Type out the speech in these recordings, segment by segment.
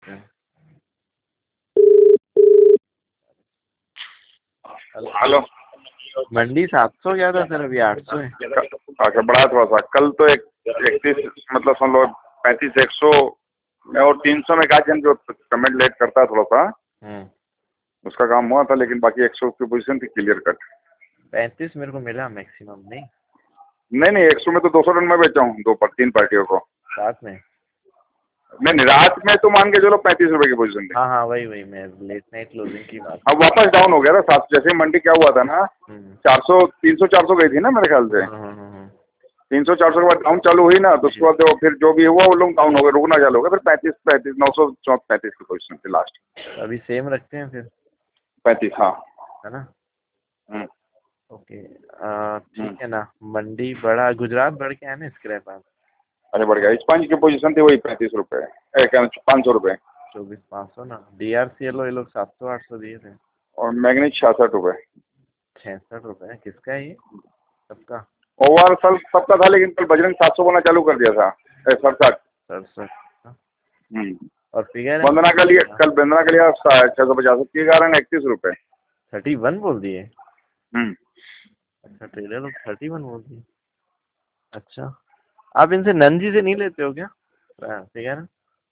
Hello. मंडी 700 गया था sir, अभी 800 है। अच्छा, बढ़ा थोड़ा सा। कल तो 31 मतलब समझ लो 35 100 में और 300 में कहा जो पेमेंट लेट करता है थोड़ा सा उसका काम हुआ था, लेकिन बाकी 100 की पोजीशन थी क्लियर कट। 35 मेरे को मिला मैक्सिमम। नहीं नहीं 100 में तो 200 रन में बेचा हूँ 3 पार्टियों को रात में। नहीं, रात में तो मान के चलो 35 रुपए की पोजीशन थी। हाँ वही मैं लेट नाइट क्लोजिंग की बात। अब वापस डाउन हो गया था 700। जैसे मंडी क्या हुआ था ना, 400 300 400 गई थी ना मेरे ख्याल से। 300 400 के बाद डाउन चालू हुई ना, तो उसके बाद वो फिर जो भी हुआ वो लोग डाउन हो गए, रुकना चालू हो गया। फिर 35 900 35 की पोजीशन थी लास्ट। अभी सेम रखते हैं फिर 35, हाँ है ना। हम्म, ओके ठीक है ना। मंडी बढ़ा, गुजरात बढ़ के है ना इसके पास। अरे बढ़ गया। स्पंज की पोजीशन थी वही 35 रुपए, 500 रुपए। 24 500 ना। DRCL ये लोग 700 800 दिए थे। और मैग्नीज 66 रुपए। 66 रुपए किसका है ये? सबका ओवर सबका था, लेकिन कल बजरंग 700 बोना चालू कर दिया था। 67। 67। हम्म। और फिगर वंदना का लिए कल वंदना के लिए 650 के कारण 31 रुपए। 31 बोल दिए। हम्म। अच्छा ट्रेडर लोग 31 बोल दिए। अच्छा आप इनसे नंजी से नहीं लेते हो क्या? फिगर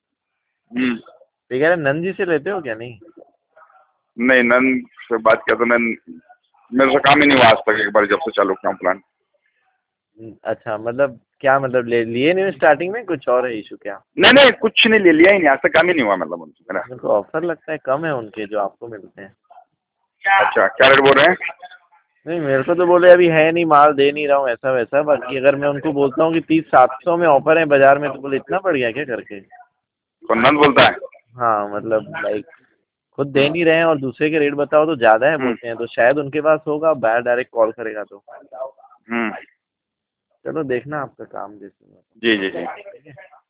फिगर नंजी से लेते हो क्या? नहीं नहीं, नन से बात किया तो नन मेरे से काम ही नहीं हुआ आज तक, एक बार जब से चालू किया प्लान। अच्छा मतलब क्या मतलब लिए नहीं स्टार्टिंग में, कुछ और है इशू क्या? नहीं कुछ नहीं, ले लिया ही नहीं, आज तक काम ही नहीं हुआ मतलब उनसे मेरा। मेरे को ऑफर लगता है कम है उनके जो आपको मिलते हैं। अच्छा, क्या रेट बोल रहे हैं? नहीं मेरे को तो बोले अभी है नहीं, माल दे नहीं रहा हूँ ऐसा वैसा। बाकी अगर मैं उनको बोलता हूँ कि 30 700 में ऑफर है बाजार में, तो बोले इतना बढ़ गया क्या करके। कौन नंद बोलता है? हाँ मतलब लाइक खुद दे नहीं रहे हैं और दूसरे के रेट बताओ तो ज़्यादा है बोलते हैं, तो शायद उनके पास होगा, बायर डायरेक्ट कॉल करेगा तो। हम्म। चलो देखना आपका काम जैसे। जी जी जी। ठीक है।